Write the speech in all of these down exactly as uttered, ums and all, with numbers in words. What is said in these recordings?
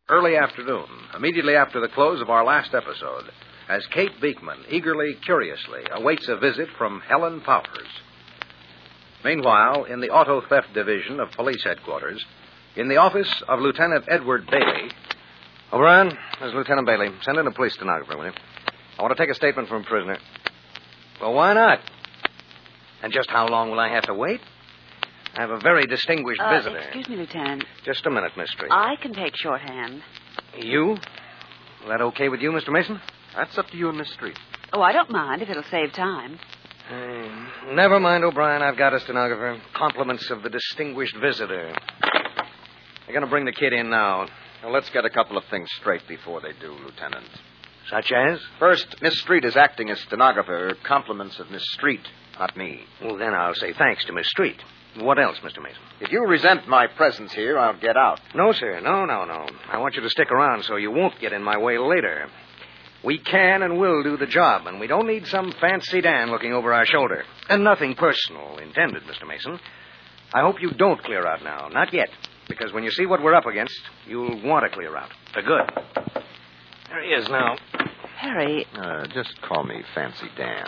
early afternoon, immediately after the close of our last episode, as Kate Beekman eagerly, curiously awaits a visit from Helen Powers. Meanwhile, in the Auto Theft Division of Police Headquarters, in the office of Lieutenant Edward Bailey... O'Brien, this is Lieutenant Bailey. Send in a police stenographer, will you? I want to take a statement from a prisoner. Well, why not? And just how long will I have to wait? I have a very distinguished uh, visitor. Excuse me, Lieutenant. Just a minute, Miss Street. I can take shorthand. You? Is that okay with you, Mister Mason? That's up to you and Miss Street. Oh, I don't mind if it'll save time. Uh, never mind, O'Brien. I've got a stenographer. Compliments of the distinguished visitor. They're going to bring the kid in now. Now, let's get a couple of things straight before they do, Lieutenant. Such as? First, Miss Street is acting as stenographer. Compliments of Miss Street, not me. Well, then I'll say thanks to Miss Street. What else, Mister Mason? If you resent my presence here, I'll get out. No, sir. No, no, no. I want you to stick around so you won't get in my way later. We can and will do the job, and we don't need some fancy Dan looking over our shoulder. And nothing personal intended, Mister Mason. I hope you don't clear out now. Not yet. Because when you see what we're up against, you'll want to clear out. For good. There he is now. Harry. Uh, just call me Fancy Dan.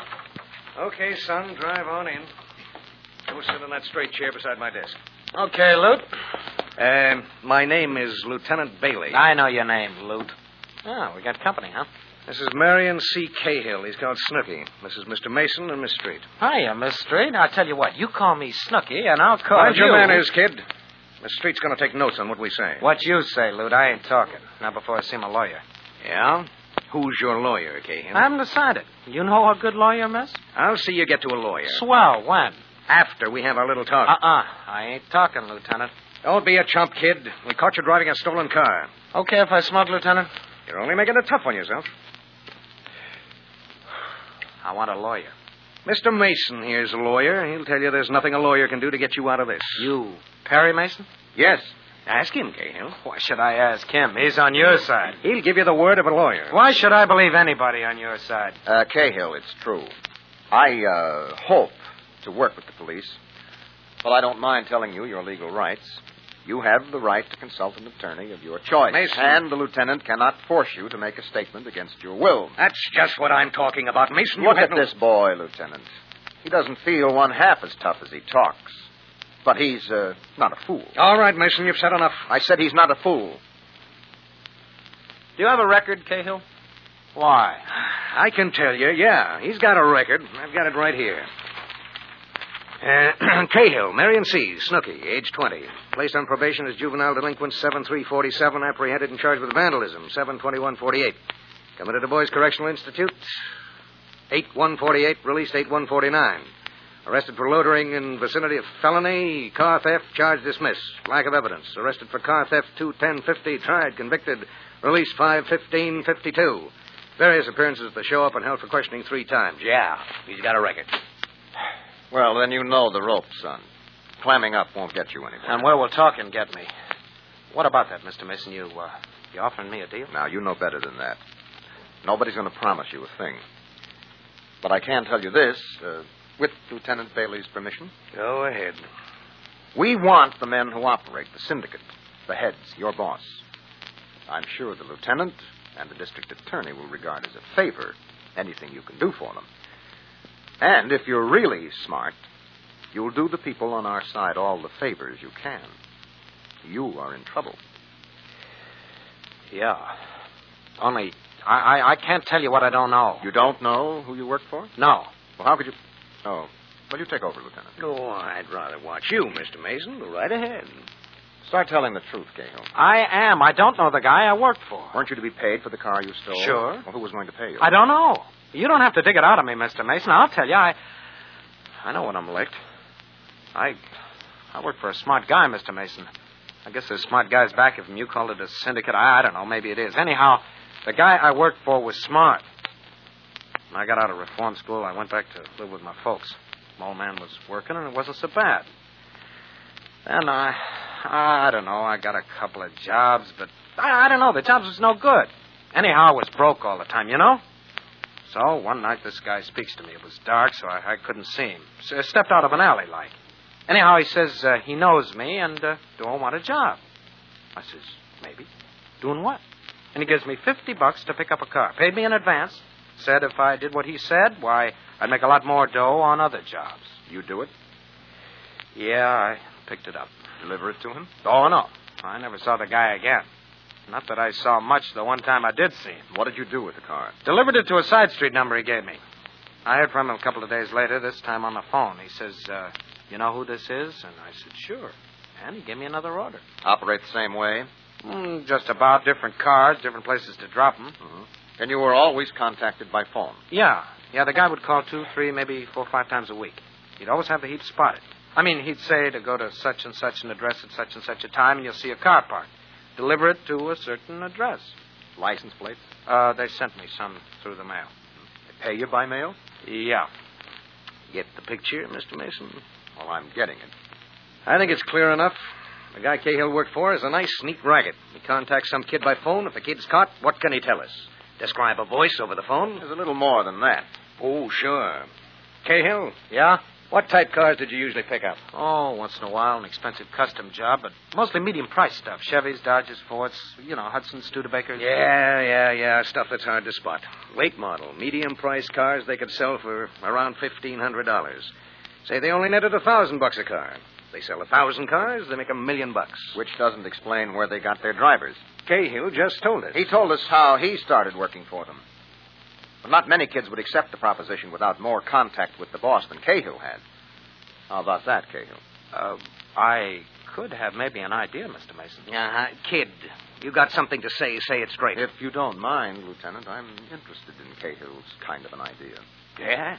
Okay, son, drive on in. Go sit in that straight chair beside my desk. Okay, Lute. Uh, my name is Lieutenant Bailey. I know your name, Lute. Oh, we got company, huh? This is Marion C. Cahill. He's called Snooky. This is Mister Mason and Miss Street. Hiya, Miss Street. I'll tell you what. You call me Snooky, and I'll call Mind you... your manners, kid. Miss Street's going to take notes on what we say. What you say, Lute. I ain't talking. Not before I see my lawyer. Yeah? Who's your lawyer, Cahill? I haven't decided. You know a good lawyer, miss? I'll see you get to a lawyer. Swell. When? After we have our little talk. Uh-uh. I ain't talking, Lieutenant. Don't be a chump, kid. We caught you driving a stolen car. Okay if I smoke, Lieutenant? You're only making it tough on yourself. I want a lawyer. Mister Mason here's a lawyer. He'll tell you there's nothing a lawyer can do to get you out of this. You Perry Mason? Yes. Ask him, Cahill. Why should I ask him? He's on your side. He'll give you the word of a lawyer. Why should I believe anybody on your side? Uh, Cahill, it's true. I, uh, hope to work with the police. But I don't mind telling you your legal rights. You have the right to consult an attorney of your choice. Mason. And the lieutenant cannot force you to make a statement against your will. That's just what I'm talking about, Mason. Look You at have no- this boy, Lieutenant. He doesn't feel one half as tough as he talks. But he's uh, not a fool. All right, Mason, you've said enough. I said he's not a fool. Do you have a record, Cahill? Why? I can tell you, yeah. He's got a record. I've got it right here. Uh, Cahill, Marion C., Snooky, age twenty. Placed on probation as juvenile delinquent seven three forty-seven, apprehended and charged with vandalism seven twenty-one forty-eight. Committed to Boys Correctional Institute eight one forty-eight, released eight one forty-nine. Arrested for loitering in vicinity of felony, car theft, charge dismissed. Lack of evidence. Arrested for car theft two ten fifty, tried, convicted, released five fifteen fifty-two. Various appearances at the show up and held for questioning three times. Yeah, he's got a record. Well, then you know the ropes, son. Clamming up won't get you anywhere. And where will talking get me? What about that, Mister Mason? You, uh, you offering me a deal? Now, you know better than that. Nobody's going to promise you a thing. But I can tell you this, uh, with Lieutenant Bailey's permission. Go ahead. We want the men who operate the syndicate, the heads, your boss. I'm sure the lieutenant and the district attorney will regard as a favor anything you can do for them. And if you're really smart, you'll do the people on our side all the favors you can. You are in trouble. Yeah. Only, I, I, I can't tell you what I don't know. You don't know who you work for? No. Well, how could you... Oh, well, you take over, Lieutenant. Oh, I'd rather watch you, Mister Mason. Go right ahead. Start telling the truth, Cahill. I am. I don't know the guy I work for. Weren't you to be paid for the car you stole? Sure. Well, who was going to pay you? I don't know. You don't have to dig it out of me, Mister Mason. I'll tell you, I... I know when I'm licked. I... I work for a smart guy, Mister Mason. I guess there's smart guys back of him. You called it a syndicate. I, I don't know. Maybe it is. Anyhow, the guy I worked for was smart. When I got out of reform school, I went back to live with my folks. My old man was working, and it wasn't so bad. Then I... I don't know. I got a couple of jobs, but I, I don't know. The jobs was no good. Anyhow, I was broke all the time, you know? So one night this guy speaks to me. It was dark, so I, I couldn't see him. So I stepped out of an alley light. Anyhow, he says uh, he knows me and uh, do I want a job? I says, maybe. Doing what? And he gives me fifty bucks to pick up a car. Paid me in advance. Said if I did what he said, why, I'd make a lot more dough on other jobs. You do it? Yeah, I picked it up. Deliver it to him? Oh, no. I never saw the guy again. Not that I saw much the one time I did see him. What did you do with the car? Delivered it to a side street number he gave me. I heard from him a couple of days later, this time on the phone. He says, uh, you know who this is? And I said, sure. And he gave me another order. Operate the same way? Mm, just about. Different cars, different places to drop them. Mm-hmm. And you were always contacted by phone? Yeah. Yeah, the guy would call two, three, maybe four, five times a week. He'd always have the heap spotted. I mean, he'd say to go to such and such an address at such and such a time, and you'll see a car parked. Deliver it to a certain address. License plates? Uh, they sent me some through the mail. They pay you by mail? Yeah. Get the picture, Mister Mason? Well, I'm getting it. I think it's clear enough. The guy Cahill worked for is a nice, neat racket. He contacts some kid by phone. If the kid's caught, what can he tell us? Describe a voice over the phone? There's a little more than that. Oh, sure. Cahill, Yeah? what type cars did you usually pick up? Oh, once in a while, an expensive custom job, but mostly medium-price stuff. Chevys, Dodges, Fords, you know, Hudsons, Studebakers. Yeah, yeah, yeah. Stuff that's hard to spot. Late model, medium-price cars they could sell for around fifteen hundred dollars. Say they only netted a thousand bucks a car. They sell a thousand cars, they make a million bucks. Which doesn't explain where they got their drivers. Cahill just told us. He told us how he started working for them. But not many kids would accept the proposition without more contact with the boss than Cahill had. How about that, Cahill? Uh, I could have maybe an idea, Mister Mason. Uh-huh. Kid, you got something to say, say it straight. If you don't mind, Lieutenant, I'm interested in Cahill's kind of an idea. Yeah?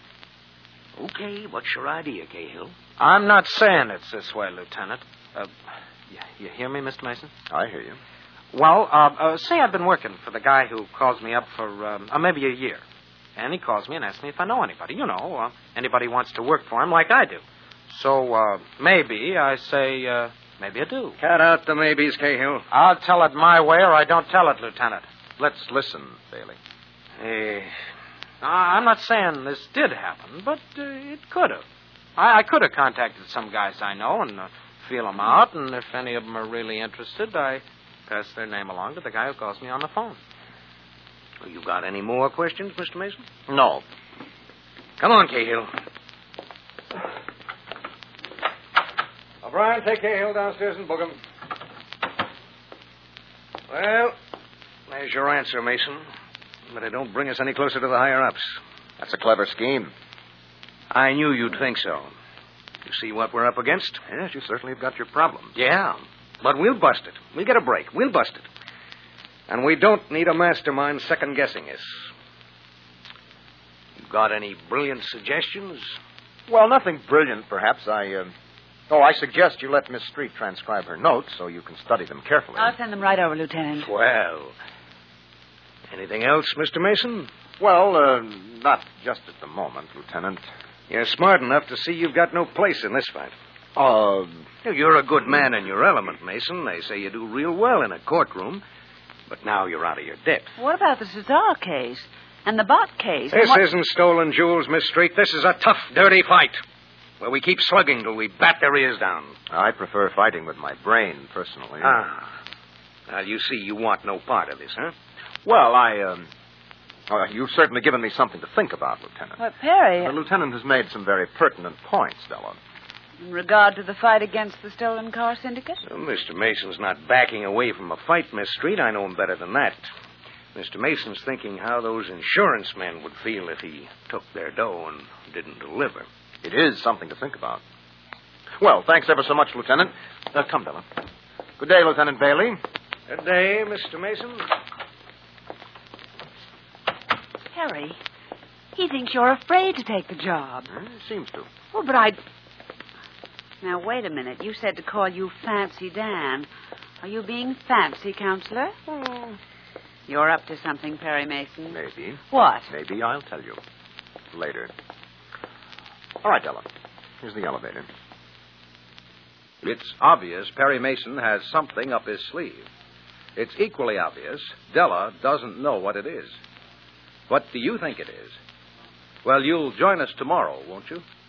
Okay, what's your idea, Cahill? I'm not saying it's this way, Lieutenant. Uh, you, you hear me, Mister Mason? I hear you. Well, uh, uh, say I've been working for the guy who calls me up for um, uh, maybe a year. And he calls me and asks me if I know anybody. You know, uh, anybody wants to work for him like I do. So, uh, maybe I say, uh, maybe I do. Cut out the maybes, Cahill. I'll tell it my way or I don't tell it, Lieutenant. Let's listen, Bailey. Eh, Uh, I'm not saying this did happen, but uh, it could have. I, I could have contacted some guys I know and uh, feel them out, and if any of them are really interested, I pass their name along to the guy who calls me on the phone. well, you got any more questions, Mister Mason? No. Come on, Cahill. O'Brien, take Cahill downstairs and book him. Well, there's your answer, Mason. But it don't bring us any closer to the higher-ups. That's a clever scheme. I knew you'd think so. You see what we're up against? Yes, you certainly have got your problems. Yeah, but we'll bust it. We'll get a break. We'll bust it. And we don't need a mastermind second-guessing us. You got any brilliant suggestions? Well, nothing brilliant, perhaps. I, uh... Oh, I suggest you let Miss Street transcribe her notes so you can study them carefully. I'll send them right over, Lieutenant. Well, anything else, Mister Mason? Well, uh, not just at the moment, Lieutenant. You're smart enough to see you've got no place in this fight. Uh... You're a good man in your element, Mason. They say you do real well in a courtroom. But now you're out of your depth. What about the Cesar case? And the Bott case? This and what... isn't stolen jewels, Miss Street. This is a tough, dirty fight. Where we keep slugging till we bat their ears down. I prefer fighting with my brain, personally. Ah. Well, you see, you want no part of this, huh? Well, I, um... Uh, you've certainly given me something to think about, Lieutenant. But, Perry, The lieutenant has made some very pertinent points, Della. in regard to the fight against the stolen car syndicate? Well, Mister Mason's not backing away from a fight, Miss Street. I know him better than that. Mister Mason's thinking how those insurance men would feel if he took their dough and didn't deliver. It is something to think about. Well, thanks ever so much, Lieutenant. Uh, come, Della. Good day, Lieutenant Bailey. Good day, Mister Mason. Perry, he thinks you're afraid to take the job. Hmm, seems to. Well, but I... Now, wait a minute. You said to call you Fancy Dan. Are you being fancy, Counselor? Oh. You're up to something, Perry Mason. Maybe. What? Maybe I'll tell you. Later. All right, Della. Here's the elevator. It's obvious Perry Mason has something up his sleeve. It's equally obvious Della doesn't know what it is. What do you think it is? Well, you'll join us tomorrow, won't you?